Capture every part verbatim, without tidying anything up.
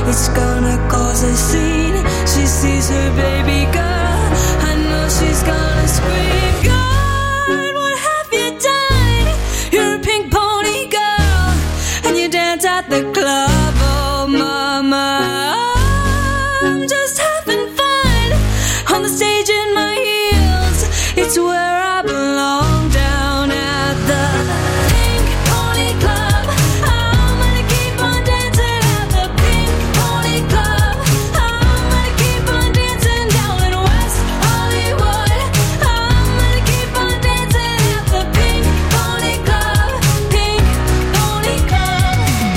It's gonna cause a scene. She sees her baby girl. I know she's gonna scream. God, what have you done? You're a pink pony girl, and you dance at the club. Oh, mama, I'm just having fun on the stage in my heels. It's where I belong, down at the Pink Pony Club. I'm gonna keep on dancing at the Pink Pony Club. I'm gonna keep on dancing down in West Hollywood. I'm gonna keep on dancing at the Pink Pony Club. Pink Pony Club.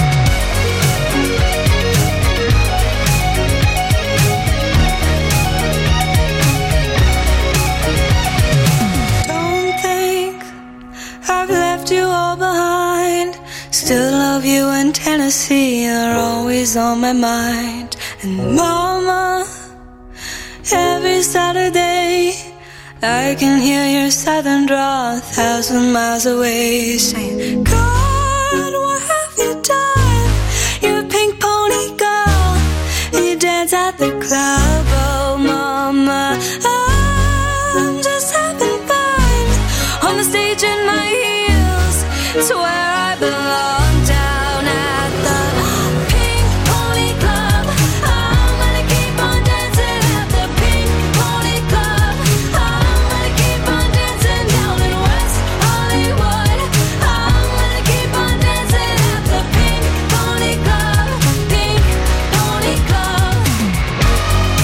Don't think I've left you all behind. Still love you in Tennessee. You're always on my mind. And mama, every Saturday I can hear your southern drawl a thousand miles away, saying, God, what have you done? You're a pink pony girl, and you dance at the club. Oh, mama, I'm just having fun on the stage in my heels. It's where I belong, down at the Pink Pony Club. I'm gonna keep on dancing at the Pink Pony Club. I'm gonna keep on dancing down in West Hollywood. I'm gonna keep on dancing at the Pink Pony Club. Pink Pony Club.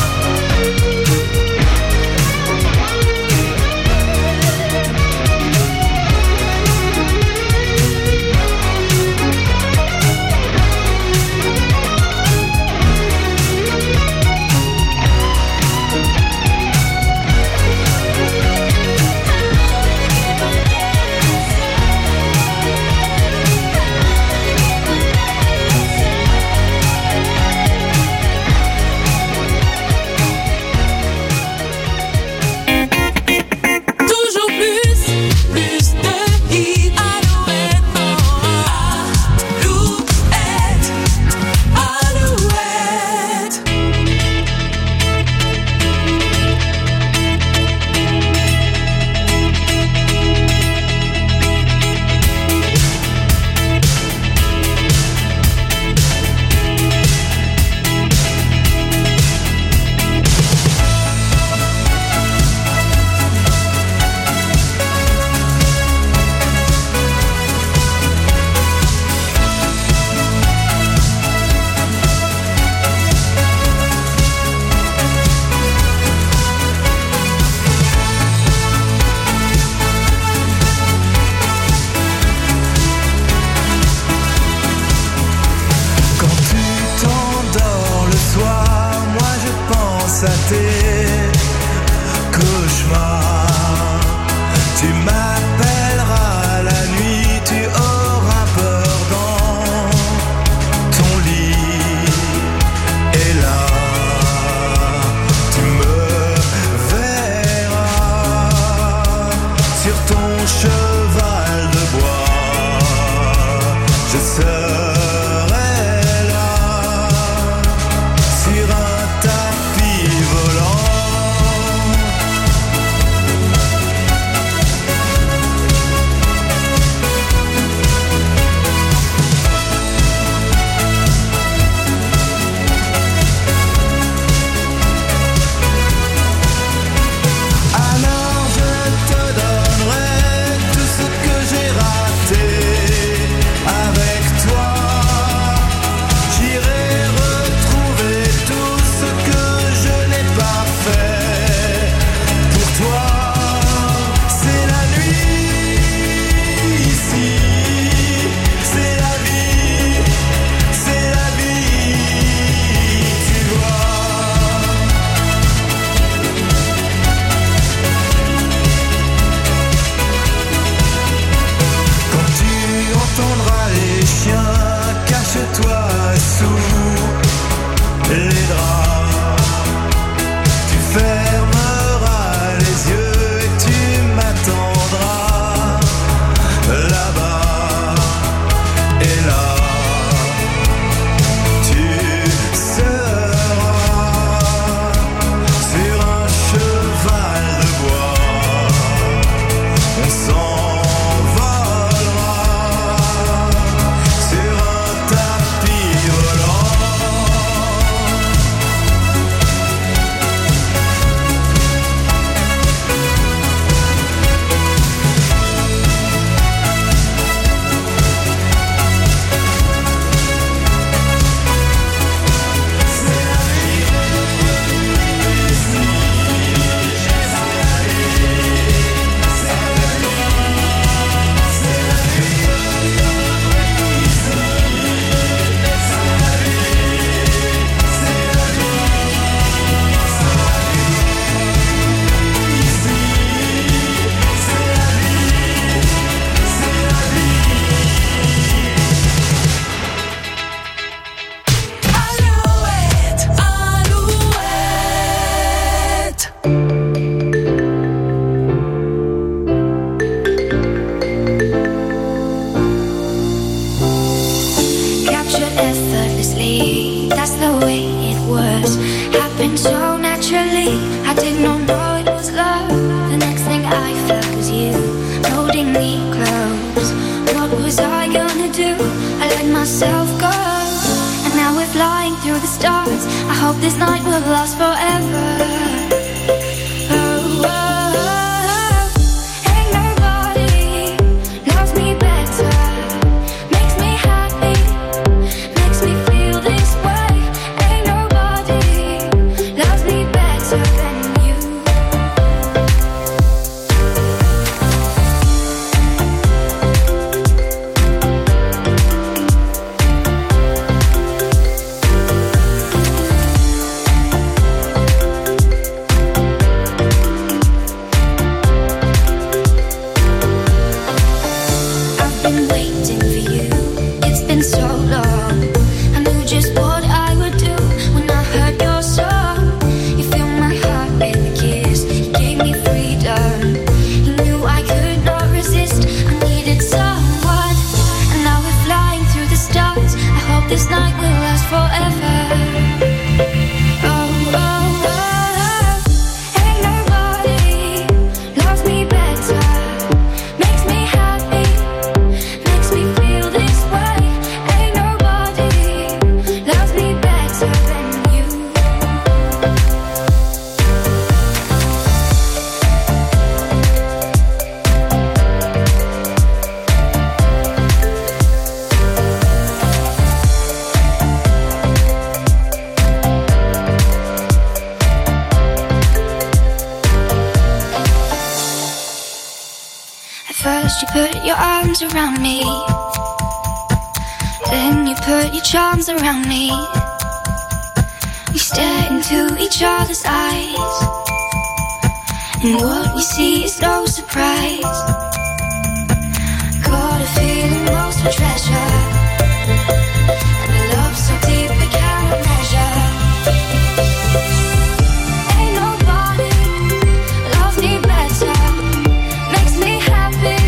way it was. Happened so naturally, I did not know it was love. The next thing I felt was you holding me close. What was I gonna do? I let myself go. And now we're flying through the stars. I hope this night will last forever. Around me, then you put your charms around me. We stare into each other's eyes, and what we see is no surprise. Got a feeling lost for treasure, and a love so deep we cannot measure. Ain't nobody loves me better, makes me happy.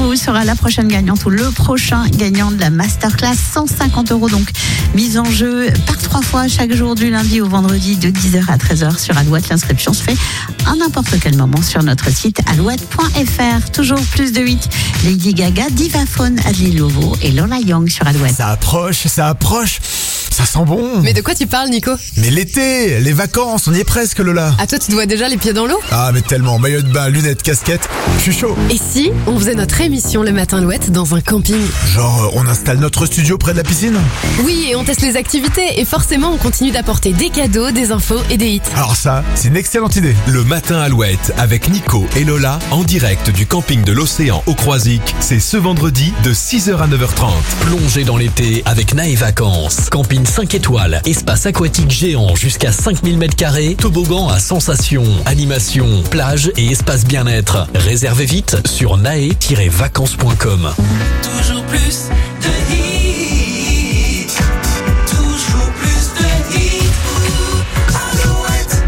Nico sera la prochaine gagnante ou le prochain gagnant de la masterclass. cent cinquante euros donc mise en jeu par trois fois chaque jour du lundi au vendredi de dix heures à treize heures sur Alouette. L'inscription se fait à n'importe quel moment sur notre site alouette point f r. Toujours plus de huit. Lady Gaga, Divaphone, Adli Lovo et Lola Young sur Alouette. Ça approche, ça approche. Ça sent bon. Mais de quoi tu parles, Nico? Mais l'été, les vacances, on y est presque, Lola. Ah, toi, tu te vois déjà les pieds dans l'eau? Ah, mais tellement. Maillot de bain, lunettes, casquette. Je suis chaud. Et si on faisait notre émission le matin Alouette dans un camping? Genre, euh, on installe notre studio près de la piscine? Oui, et on teste les activités. Et forcément, on continue d'apporter des cadeaux, des infos et des hits. Alors ça, c'est une excellente idée. Le matin Alouette avec Nico et Lola en direct du camping de l'Océan au Croisic. C'est ce vendredi de six heures à neuf heures trente. Plongez dans l'été avec Nae Vacances. Camping cinq étoiles, espace aquatique géant jusqu'à cinq mille mètres carrés, toboggan à sensations, animation, plage et espace bien-être. Réservez vite sur nae tiret vacances point com. Toujours plus de hits, toujours plus de hits. Alouette.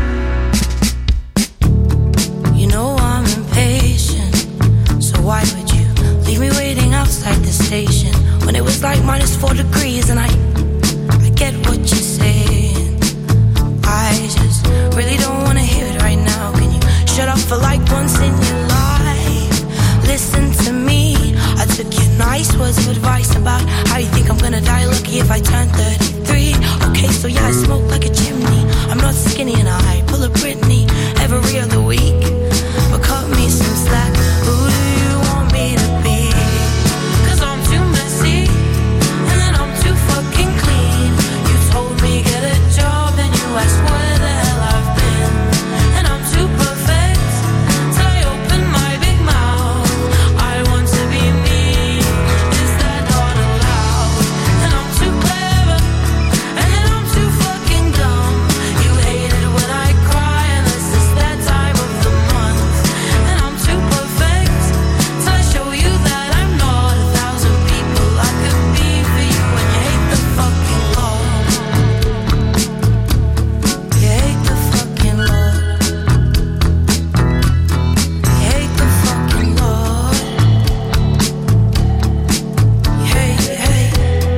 You know I'm impatient, so why would you leave me waiting outside the station when it was like minus four degrees and I, I get what you're saying. I just really don't wanna hear it right now. Can you shut up for like once in your life? Listen to me. I took your nice words of advice about how you think I'm gonna die lucky if I turn thirty-three. Okay, so yeah, I smoke like a chimney. I'm not skinny and I pull a Britney every other week. But cut me some slack. Who do you want me to be? Cause I'm too messy and then I'm too fucking clean. You told me get a job and you asked where the hell I've been. And I'm too perfect till I open my big mouth. I want to be me. Is that not allowed? And I'm too clever and then I'm too fucking dumb. You hate it when I cry unless it's that time of the month. And I'm too perfect till I show you that I'm not a thousand people I could be for you. And you hate the fucking law. You hate the fucking law. You hate the fucking law. You hate, you hate.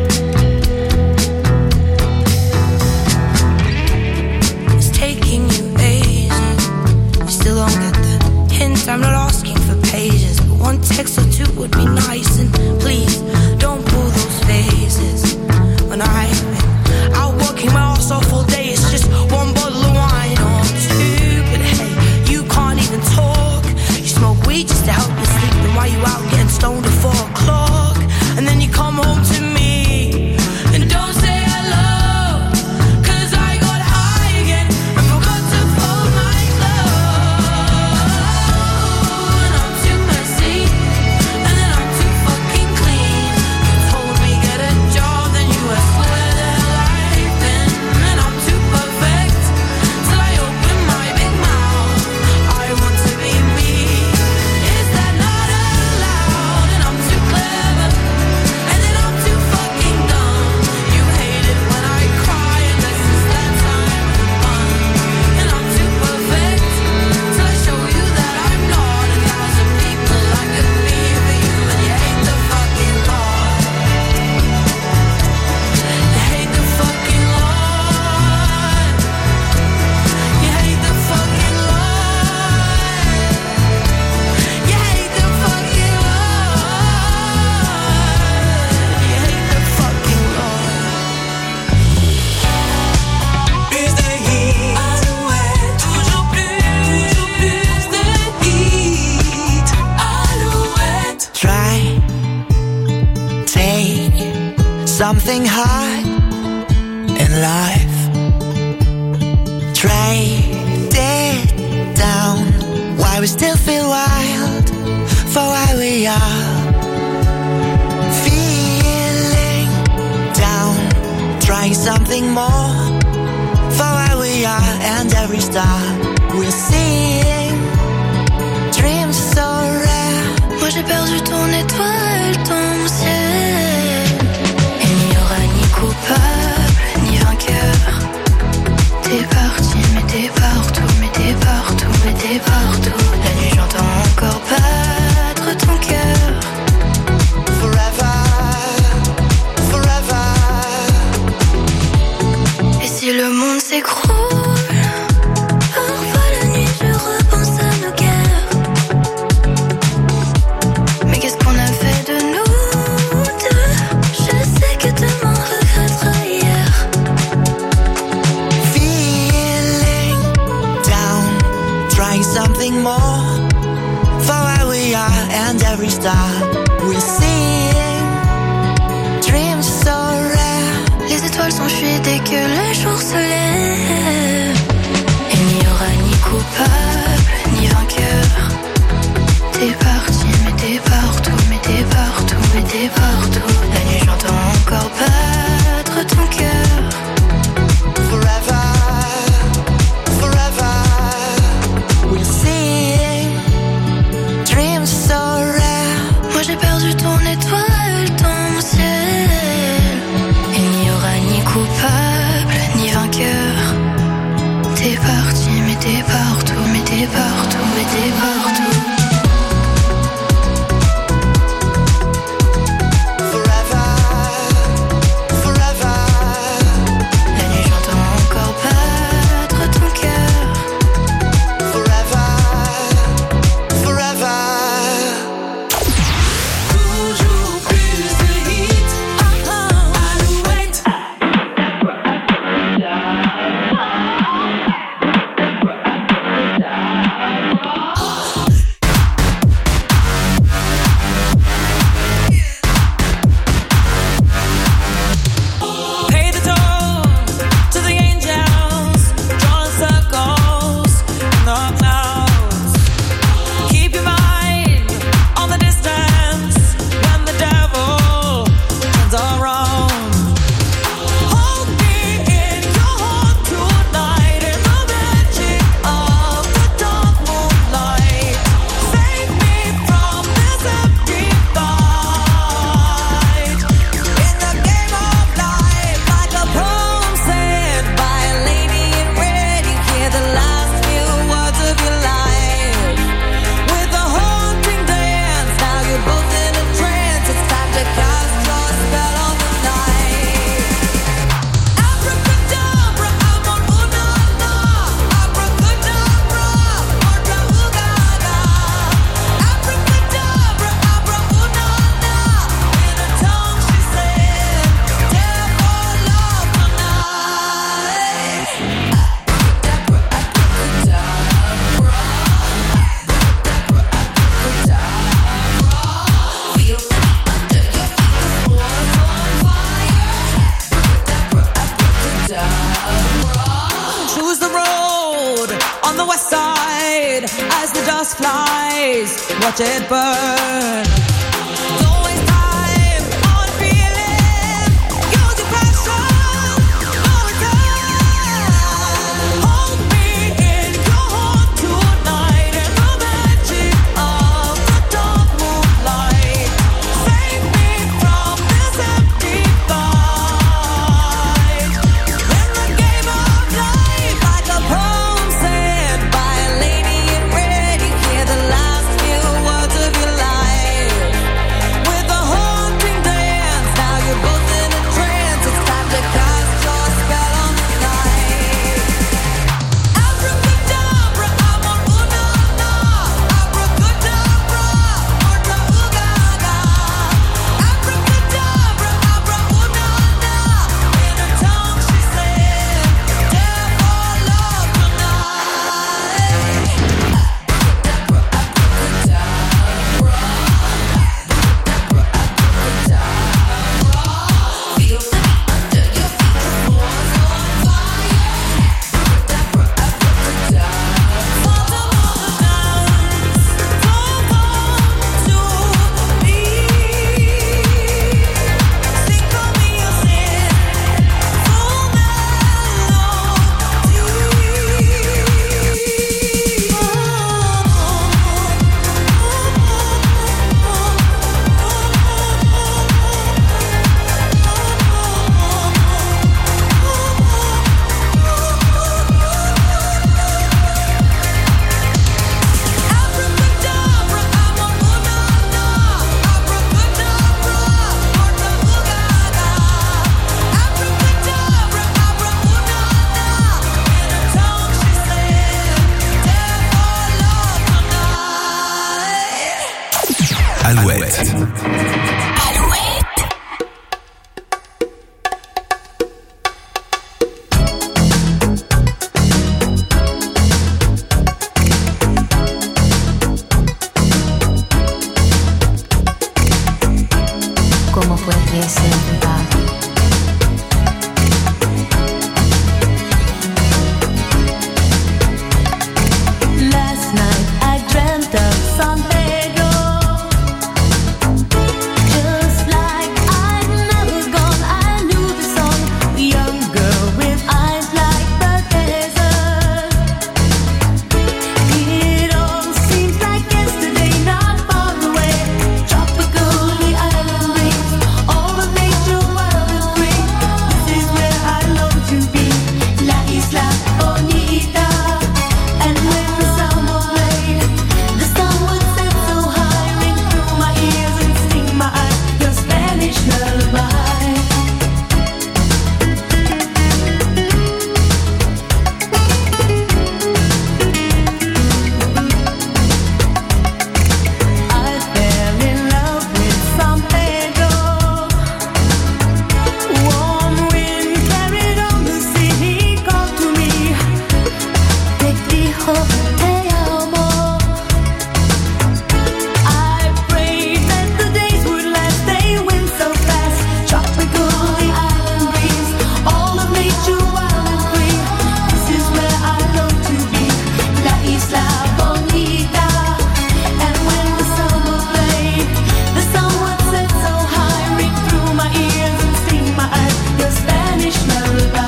It's taking you ages. You still don't get the hint. I'm not asking for pages, but one text or two would be nice. And please don't pull those faces. When I've been out working my ass off all day, it's just one bottle of wine or two. But hey, you can't even talk. You smoke weed just to help you sleep. Then why you out getting stoned at four o'clock? And then you come home to me and don't say hello. Cause I got high again and forgot to fold my clothes. And I'm too messy and then I'm too fucking clean. You told me get a job, then you asked where the hell I've been. And I'm too perfect till I open my big mouth. I want to be me. Is that not allowed? And I'm too clever and then I'm too fucking dumb. You hate it when I cry unless it's that time of the month. And I'm too perfect till I show you that I'm not a thousand people I could be for you. And you hate the fucking law. You hate the fucking law. You hate the fucking law. You hate the fucking law. You hate the fucking law. Plus de hits, Alouette. Toujours plus, toujours plus de hits, Alouette. Try, take something hard in life. Trade it down. Why we still feel wild for why we are. Feeling down. Trying something more for why we are. And every star we're seeing. Dreams so rare. Moi j'ai perdu ton étoile, ton ciel. Il n'y aura ni coupable, ni vainqueur. T'es parti, mais t'es partout, mais t'es partout, mais t'es partout. La nuit j'entends encore battre ton cœur. we're seeing dreams so rare. Les étoiles s'enfuient dès que le jour se lève. Il n'y aura ni coupable, ni vainqueur. T'es parti, mais t'es partout, mais t'es partout, mais t'es partout. La nuit j'entends encore battre ton cœur. Forever, forever, we're seeing dreams so rare. Moi j'ai perdu ton étoile, ton ciel. Il n'y aura ni coupable, ni vainqueur. T'es parti, mais t'es partout, mais t'es partout, mais t'es partout. Watch it burn. By a lady in red, you hear the last few words of your life. pudiese dudar. Last night I dreamt of San Pedro, just like I'd never gone. I knew the song, a young girl with eyes like the desert. It all seems like yesterday, not far away. Tropical, the island breeze, all of nature wild and free. This is where I long to be, La Isla Bonita. And when the summer played, the sun would set so high, ring through my ears and sting my eyes, your Spanish lullaby. I fell in love with San Pedro. Warm wind carried on the sea. He called to me, te dijo te amo. I prayed that the days would last. They went so fast. Tropical, the island breeze, all of nature wild and free. This is where I long to be, La Isla Bonita. And when the summer played, the sun would set so high, ring through my ears and sting my eyes, your Spanish lullaby.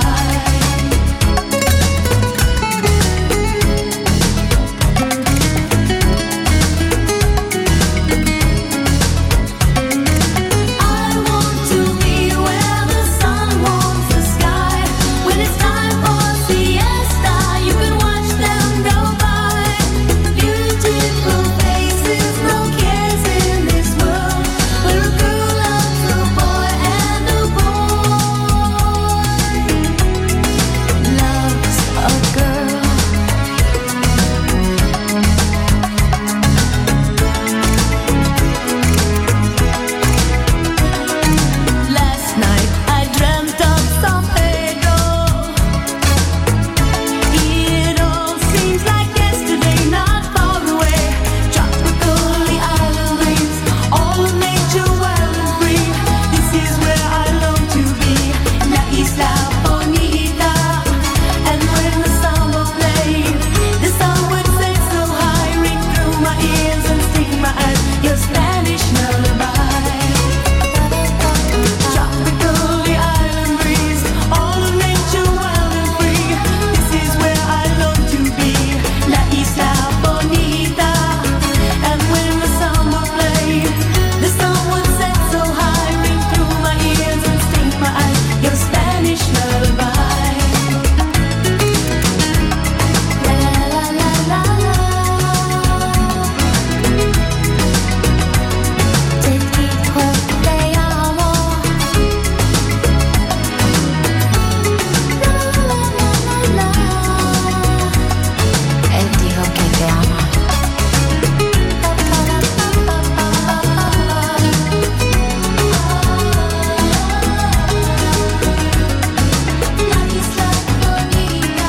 I want to be where the sun warms the sky. When it's time for siesta, you can watch them go by. Beautiful faces, no cares in this world, where a girl loves a boy and a boy loves a girl. Last night I dreamt of San Pedro. It all seems like yesterday, not far away. Tropical, the island breeze, all of nature wild and free. This is where I long to be, La Isla Bonita. And when the summer played, the sun would set so high, ring through my ears and sting my eyes, your Spanish lullaby. Tropical, the island breeze, all of nature wild and free. This is where I long to be, La Isla Bonita. And when the summer played, the sun would set so high, ring through my ears and sting my eyes, your Spanish lullaby. La la la la la. Te dijo te amo. La la la la la. Él dijo que te ama. La Isla Bonita.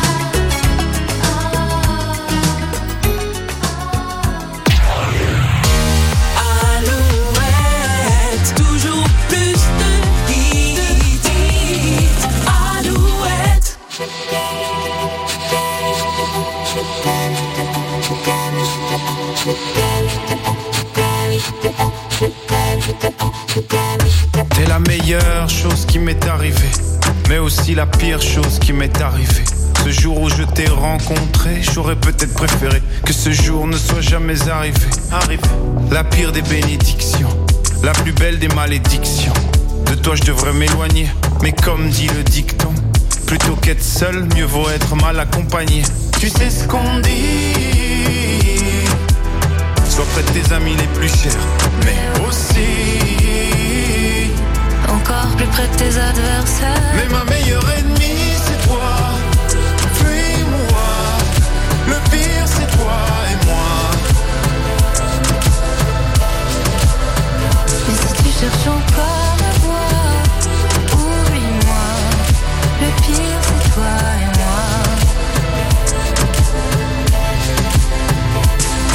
Alouette, toujours plus de hits. Alouette. T'es la meilleure chose qui m'est arrivée, mais aussi la pire chose qui m'est arrivée. Ce jour où je t'ai rencontré, j'aurais peut-être préféré que ce jour ne soit jamais arrivé. Arrivé. La pire des bénédictions, la plus belle des malédictions. De toi je devrais m'éloigner, mais comme dit le dicton, plutôt qu'être seul, mieux vaut être mal accompagné. Tu sais ce qu'on dit, sois près de tes amis les plus chers, mais aussi Encore plus près de tes adversaires. mais ma meilleure ennemie c'est toi. Fuis-moi, le pire c'est toi et moi. Mais si tu cherches encore à voir, oublie-moi. Le pire c'est toi et moi.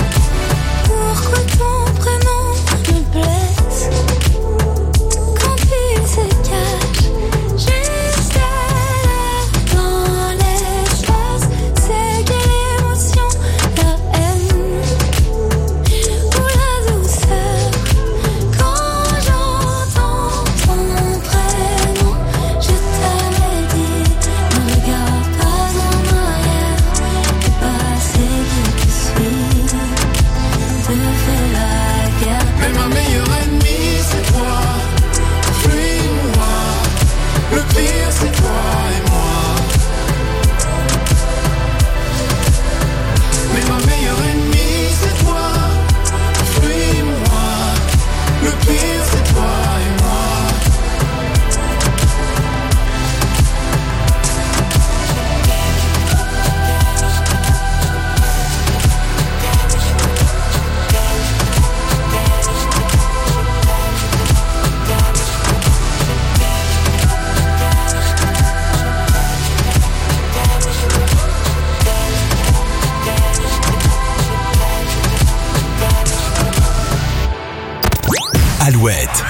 Pourquoi ton prénom me blesse quand Alouette.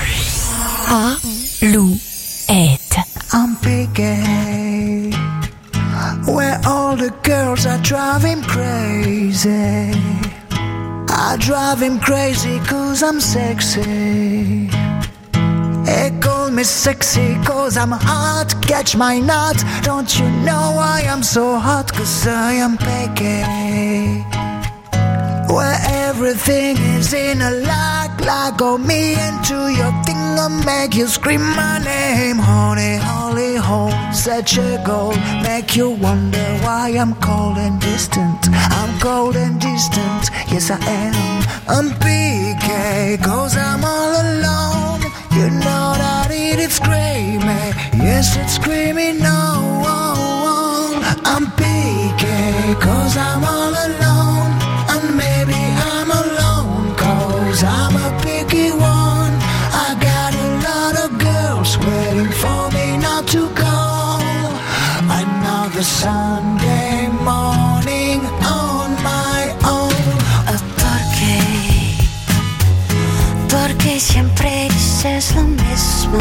Alouette. I'm picky, where all the girls are driving crazy. I drive him crazy cause I'm sexy. They call me sexy cause I'm hot. Catch my nut. Don't you know I am so hot? Cause I am picky, where everything is in a lock. Lock on me into your thing and make you scream my name. Honey, holy hole, such a goal. Make you wonder why I'm cold and distant. I'm cold and distant, yes I am. I'm P K cause I'm all alone. You know that it is screaming, yes it's screaming no. I'm P K cause I'm all alone. And maybe I'm alone cause I'm a picky one. I got a lot of girls waiting for me not to go. Another Sunday morning on my own. ¿Por qué? Porque siempre dices lo mismo.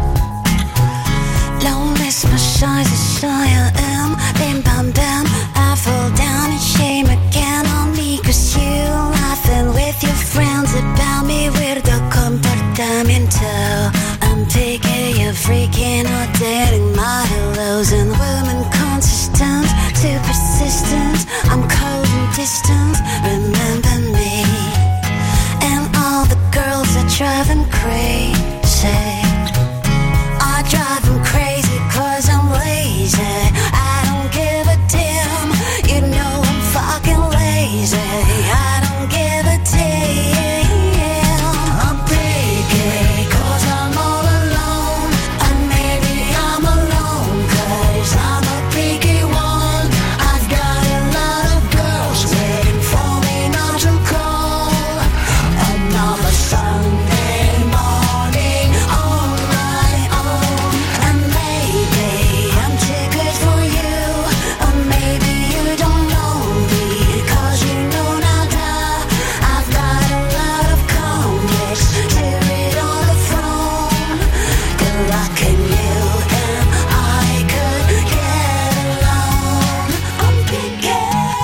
Lo mismo soy, soy I am. Bim bam bam, I fall down in shame again on me. Cause you laughing with your friends about me. Weirdo comportamiento. I'm picky, you're freaking out, dating my hellos. And women consistent, too persistent. I'm cold and distant, remember me. And all the girls that drive him crazy. I drive him crazy cause I'm lazy. I don't give a damn, you know I'm fucking lazy. I don't give a damn. I'm picky cause I'm all alone. And maybe I'm alone cause I'm a picky one. I've got a lot of girls waiting for me not to call. Another Sunday morning on my own. And maybe I'm too good for you, or maybe you don't know me cause you know nada. I've got a lot of comics to read on the phone. Good luck in you and I could get along. I'm picky,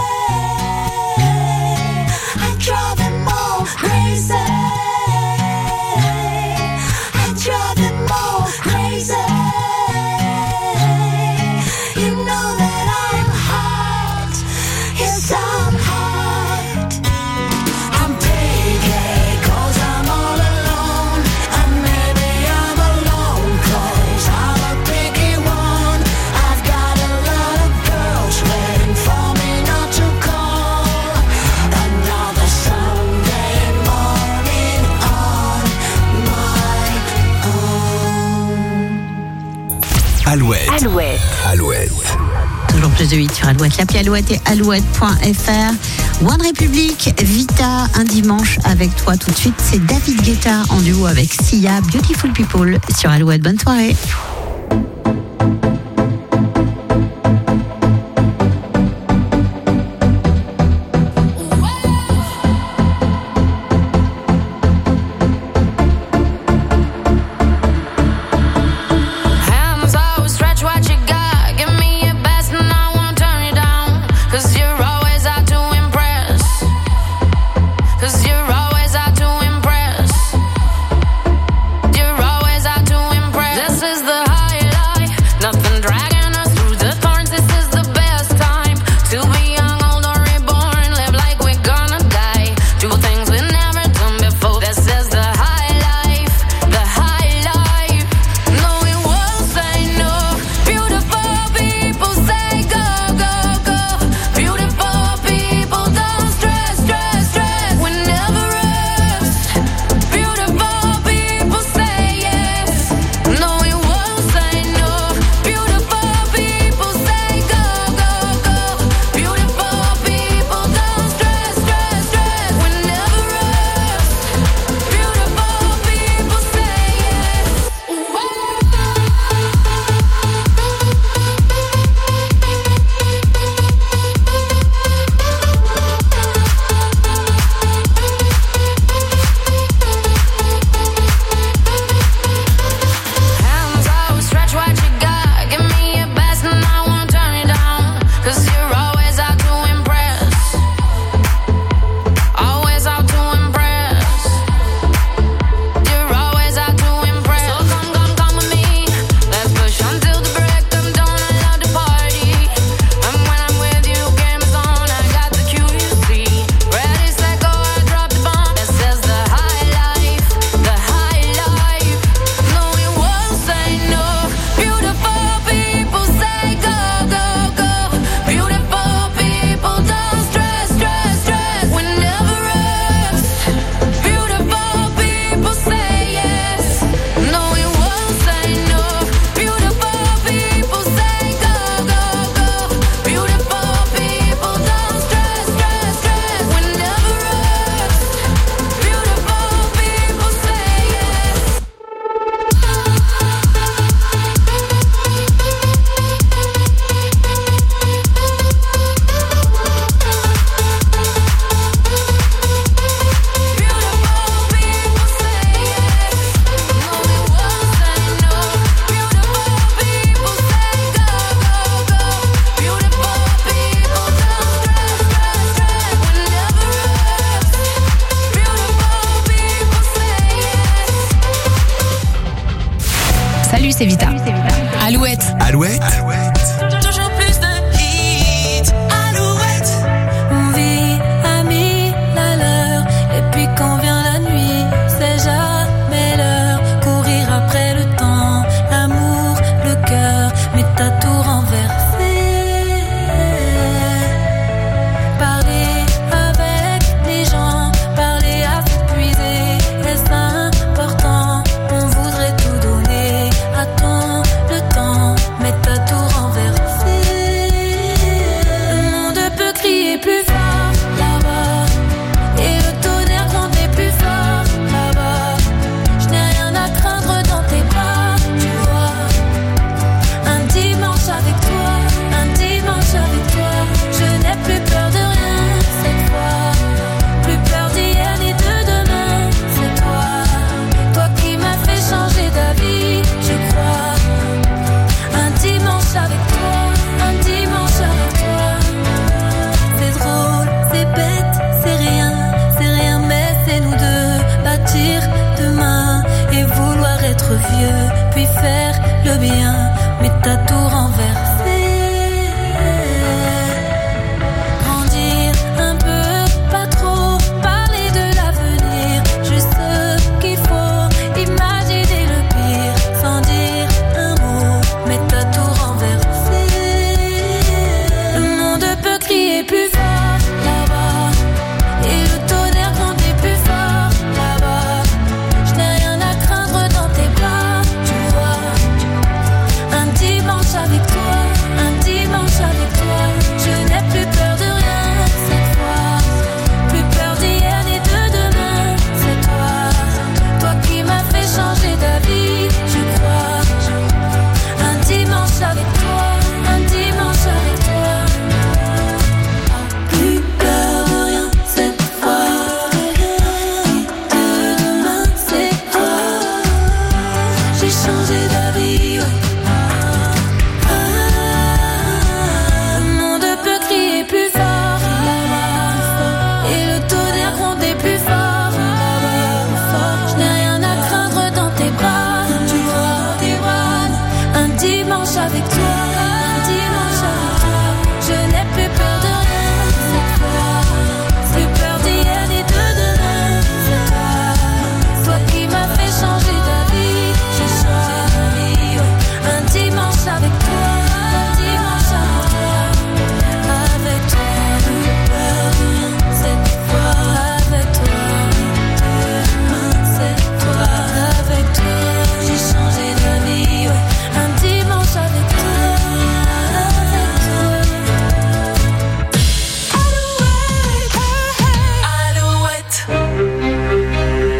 I drive them all crazy. I drive them all crazy. You know that I'm hot, yes I'm hot. I'm picky cause I'm all alone. And maybe I'm alone cause I'm a picky one. I've got a lot of girls waiting for me not to call. Another Sunday morning on my own. Alouette. Alouette. Alouette. Toujours plus de huit sur Alouette, l'appli Alouette et alouette point f r. One Republic, Vita, un dimanche avec toi. Tout de suite, c'est David Guetta en duo avec Sia, Beautiful People sur Alouette. Bonne soirée. Hands always stretch what you got. Give me your best and I won't turn you down. Cause you're always out to impress. Cause you're always out to impress. You're always out to impress. This is the Salut, c'est Vita. Alouette. Alouette. Toujours plus de hits. Alouette. On vit à mille à l'heure. Et puis quand vient la nuit, c'est jamais l'heure. Courir après le temps, l'amour, le cœur. Mais t'as tout renversé. Parler avec les gens, parler à s'épuiser. Est-ce important? On voudrait tout donner. Attends le temps, mais t'as tout renversé. Le monde peut crier plus fort là-bas, et le tonnerre gronder plus fort là-bas. Je n'ai rien à craindre dans tes bras, tu vois. Un dimanche avec toi, un dimanche avec toi. Je n'ai plus peur de rien cette fois. Plus peur d'hier ni de demain, c'est toi. Toi qui m'as fait changer d'avis, je crois. Un dimanche avec toi, un dimanche avec toi. C'est drôle, c'est bête, c'est rien, c'est rien, mais c'est nous deux. Bâtir demain et vouloir être vieux, puis faire le bien, mais t'as tout renversé. Grandir un peu, pas trop, parler de l'avenir, juste ce qu'il faut, imaginer le pire, sans dire un mot, mais t'as tout renversé. Le monde peut crier plus fort là-bas, et le tonnerre gronder plus fort là-bas. Je n'ai rien à craindre dans tes bras, tu vois. Un dimanche avec toi, un dimanche avec toi. Je n'ai plus peur de rien cette fois. Plus peur d'hier ni de demain, c'est toi. Toi qui m'as fait changer d'avis, je crois. Un dimanche avec toi, un dimanche avec toi. Plus peur de rien cette fois. De demain, c'est toi. J'ai changé d'avis, ouais. Le monde peut crier plus fort là-bas, et le tonnerre gronder plus fort là-bas. Je n'ai rien à craindre dans tes bras, tu vois, tes bras. Un dimanche avec toi, un dimanche avec toi. Je n'ai plus peur de rien cette fois. Plus peur d'hier ni de demain, c'est toi. Toi qui m'as fait changer d'avis, j'ai changé d'avis, ouais. Un dimanche avec toi, un dimanche avec toi. Avec toi, plus peur de rien cette fois. Avec toi, demain c'est toi. Avec toi, j'ai changé d'avis, ouais. Un dimanche avec toi, avec toi. Alouette, Alouette.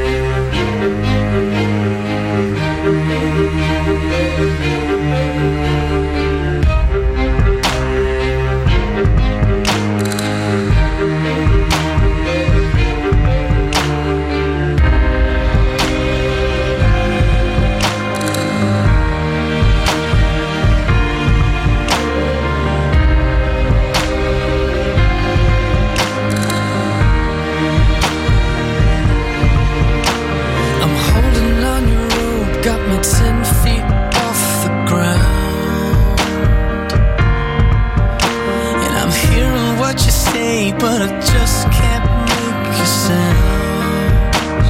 I'm holding on your rope, got me ten feet off the ground. And I'm hearing what you say, but I just can't make a sound.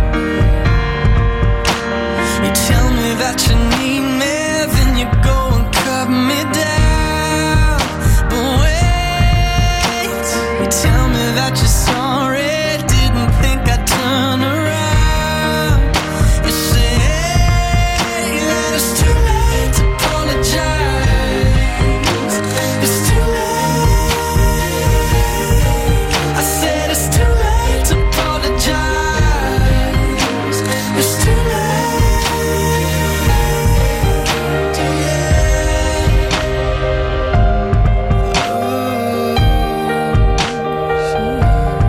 You tell me that you need me, then you go and cut me down. But wait, you tell me that you're sorry, didn't think I'd turn around. You say that it's too late to apologize. It's too late. I said it's too late to apologize. It's too late. Yeah. Oh.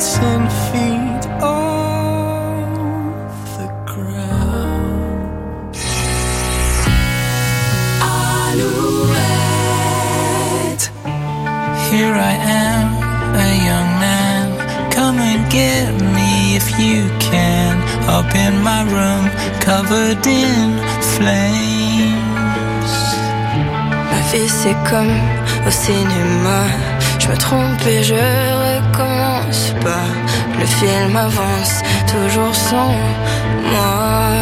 ten feet off the ground. Alouette. Here I am, a young man. Come and get me if you can. Up in my room, covered in flames. Ma vie c'est comme au cinéma. Je me trompe et je recommence pas. Le film avance toujours sans moi.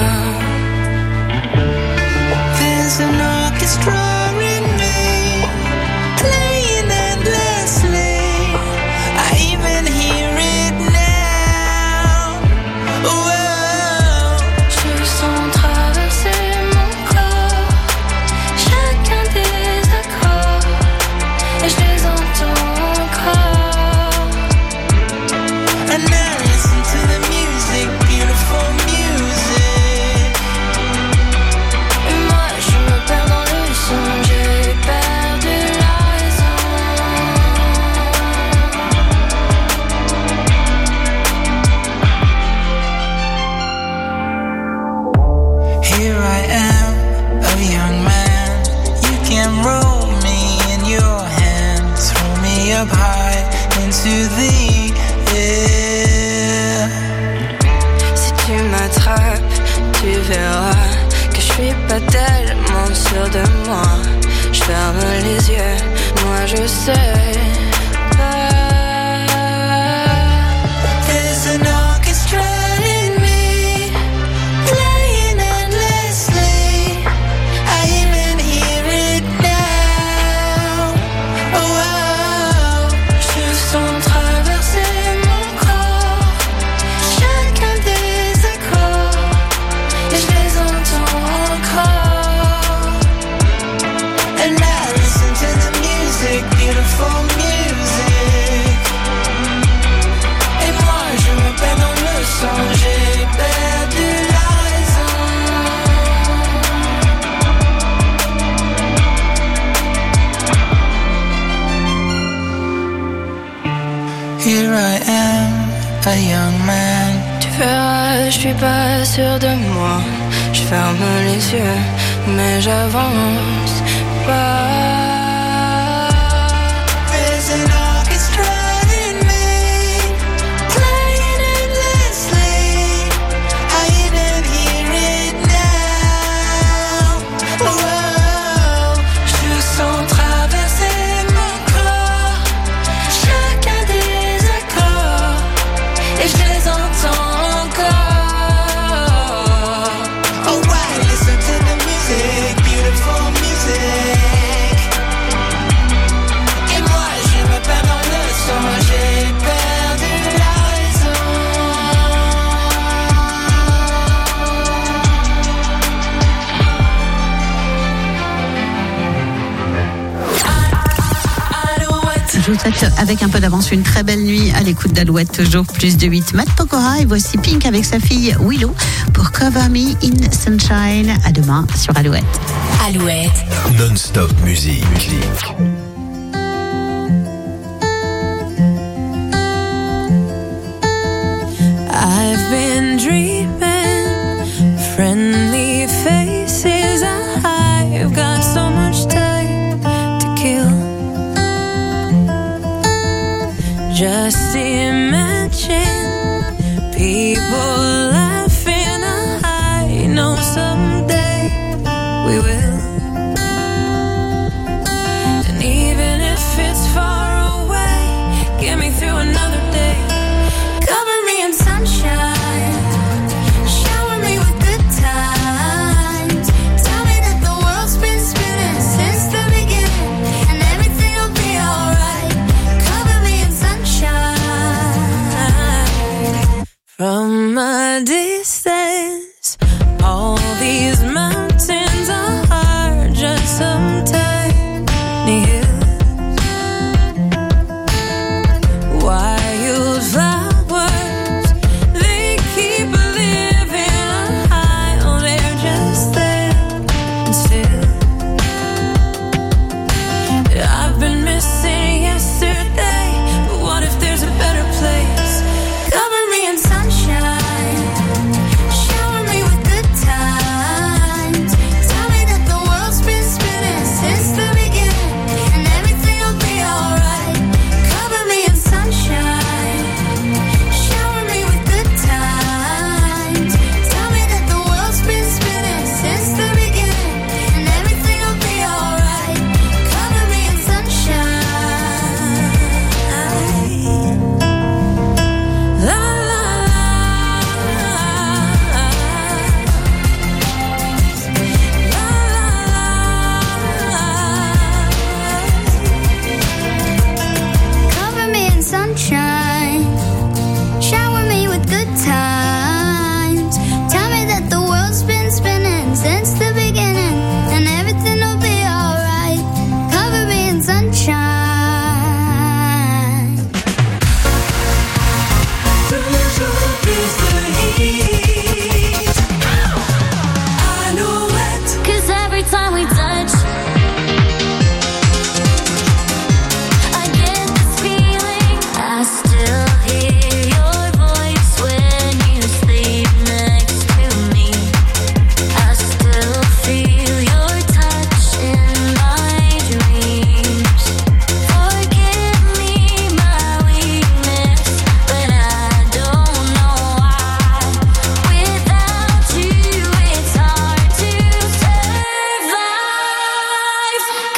There's an orchestra in me, playing endlessly. I even hear it now. Whoa. Je sens traverser mon corps chacun des accords et je les entends encore. And now listen to the music, beautiful music. Et moi je me perds dans le son, j'ai perdu la raison. Here I am, a young man. You can roll me in your hand, throw me up high into the air. Si tu m'attrapes, tu verras que je suis pas tellement sûr de moi. Je ferme les yeux, moi je sais pas. There's an orchestra in me, playing endlessly. I even hear it now. Oh, wow. Je sens traverser mon corps chacun des accords et je les entends encore. And now listen to the music, beautiful music. Et moi je me perds dans le son, j'ai perdu la raison. Here I am, a young man. Tu verras, je suis pas sûr de moi. Je ferme les yeux, mais j'avance pas. There's an orchestra in me, playing endlessly. I even hear it now. Whoa. Je sens traverser mon corps chacun des accords et je les entends encore. Oh wow, listen to the music, beautiful music. Et moi je me perds dans le son, j'ai perdu la raison. Je vous souhaite avec un peu d'avance une très belle nuit à l'écoute d'Alouette, toujours plus de huit. Matt Pokora et voici Pink avec sa fille Willow pour Cover Me in Sunshine. À demain sur Alouette. Alouette. Non-stop musique. I've been dreaming, friendly faces. I've got so much time to kill. Just imagine people laughing. I know someday we will. And even if it's far away, get me through another day. Cover me in sunshine,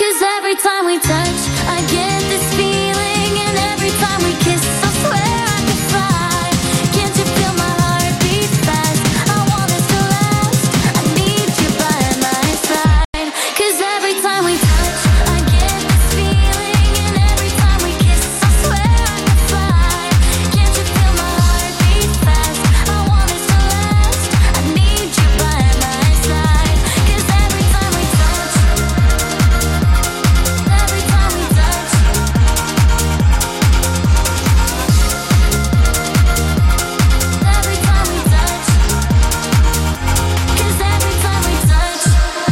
'Cause every time we touch, I get this feeling, and every time we kiss, I swear I could fly. Can't you feel my heart beat fast? I want this to last. I need you by my side. 'Cause every time we touch, I get this feeling, and every time we kiss, I swear I could fly. Can't you feel my heart beat fast? I want this to last. I need you by my side. 'Cause every time we touch, every time we touch, every time we touch, 'cause every time we touch,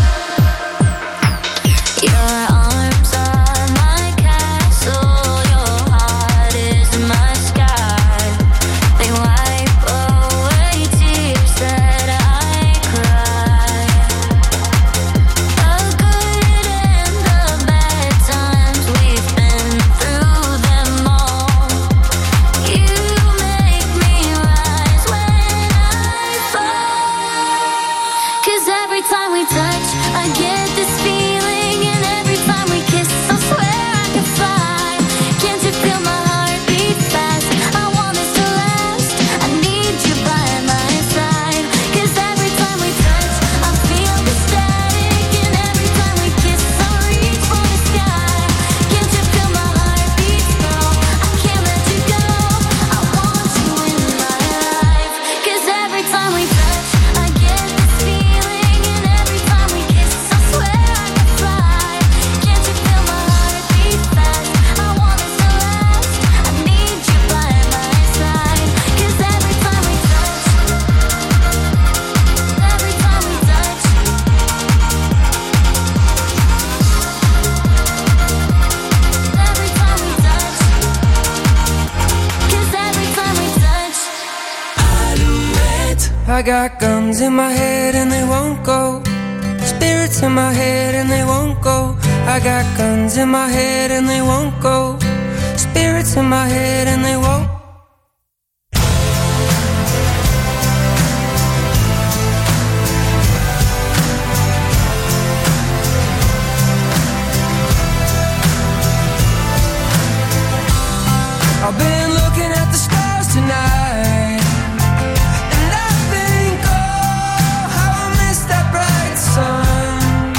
your arms are my castle, your heart is my sky. They wipe away tears that I cry. The good and the bad times, we've been through them all. You make me rise when I fall. 'Cause every time we touch, I get this feeling, and every time we kiss, I swear I could fly. Can't you feel my heart beat fast? I want this to last. I need you by my side. 'Cause every time we touch, I feel the static, and every time we kiss, I reach for the sky. Can't you feel my heart beat slow? I can't let you go. I want you in my life. 'Cause every time we touch, I get this feeling, and every time we kiss, I swear I could fly. Can't you feel my heart beat fast? I want this to last. I need you by my side. 'Cause every time we touch, every time we touch, every time we touch, 'cause every time we touch. I got guns in my head and they won't go. Spirits in my head and they won't go. I got guns in my head and they won't go. Spirits in my head and they won't. I've been looking at the stars tonight, and I think, oh, how I miss that bright sun.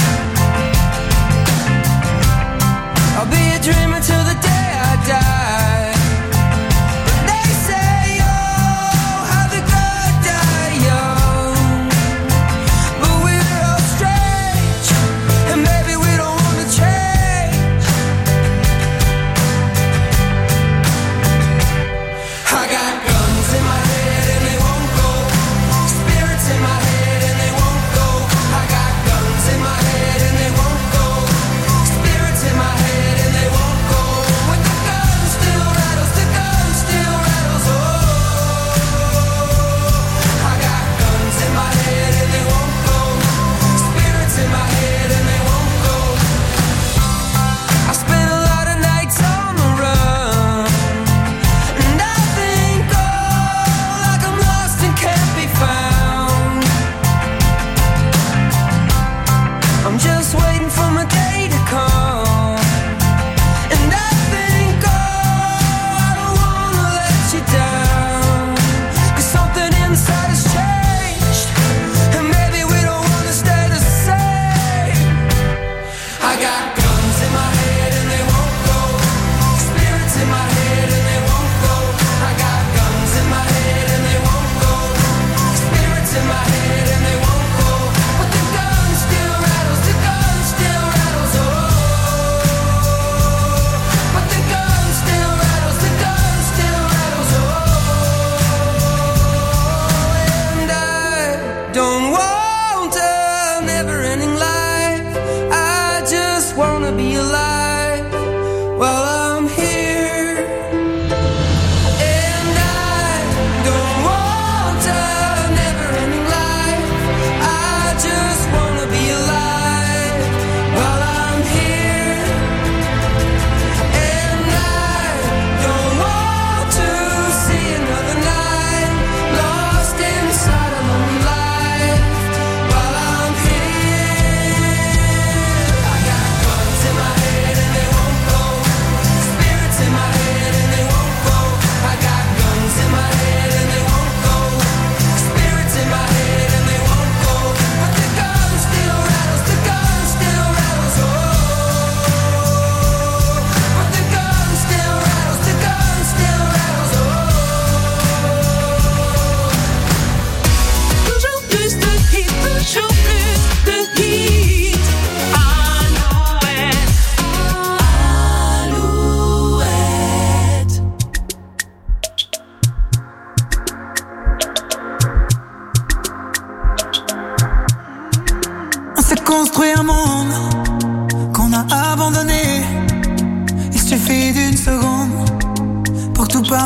I'll be a dreamer till the day I die. But they say, oh, how the good die young. But we're all strange, and maybe we don't want to change. I got guns in my head and they won't go. Spirits in my head and they won't go. I got guns in my head and they won't go. Spirits in my head and they won't go. When the gun still rattles, the gun still rattles. Oh, I got guns in my head and they won't go. Spirits in my head and they won't go. I spent a lot of nights on the run, and I think, oh, like I'm lost and can't be found. I'm just waiting for my day to come, and I think, oh, I don't wanna let you down. 'Cause something inside has changed, and maybe we don't wanna stay the same. I got guns in my head and they won't go. Spirits in my head and they won't go. I got guns in my head and they won't go. Spirits in my head and they won't go. But the gun still rattles, the gun still rattles. Oh, but the gun still rattles, the gun still rattles. Oh, and I don't want a never-ending life. I just wanna be alive while I'm here. And I don't want a never-ending life. I just wanna be alive while I'm here. And I don't want to see another night lost inside a lonely life while I'm here. I got guns in my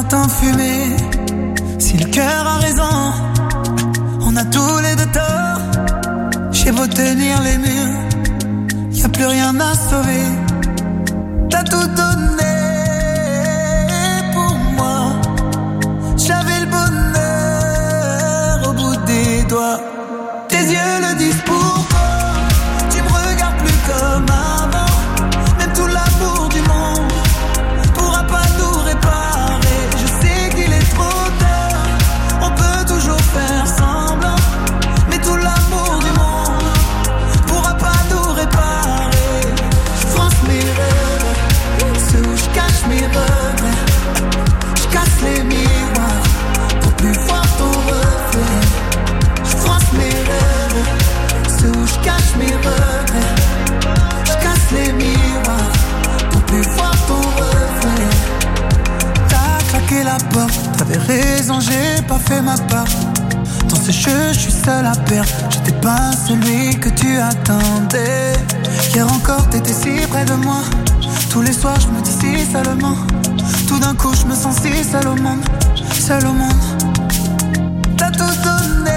t'enfumer. Si le cœur a raison, on a tous les deux tort. J'ai beau tenir les murs, y'a plus rien à sauver. T'as tout donné pour moi. J'avais le bonheur au bout des doigts. Tes yeux le disent pourquoi. Tu me regardes plus comme avant. Même tout l'amour du monde pourra pas nous réparer. Je sais qu'il est trop tard, on peut toujours faire semblant. Mais tout l'amour du monde pourra pas nous réparer. Je fronce mes rêves, ceux où je cache mes regrets. Je casse les miroirs pour plus voir ton reflet. Je fronce mes rêves, ceux où je cache mes regrets. Je casse les miroirs pour plus voir ton reflet. T'as claqué la porte, t'avais raison, j'ai pas fait ma part. Dans ce jeu, je suis seul à perdre. J'étais pas celui que tu attendais. Hier encore, t'étais si près de moi. Tous les soirs, je me dis si seulement. Tout d'un coup, je me sens si seul au monde. Seul au monde. T'as tout donné